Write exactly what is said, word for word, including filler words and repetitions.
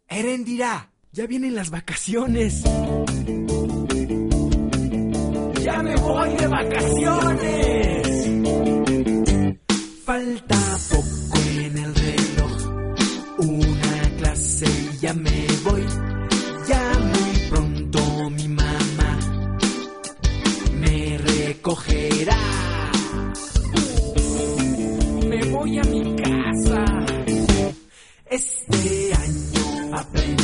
Erendira, ya vienen las vacaciones. ¡Ya me voy de vacaciones! Falta poco en el reloj, una clase y ya me voy. Ya muy pronto mi mamá me recogerá. Me voy a mi casa. Este año aprendí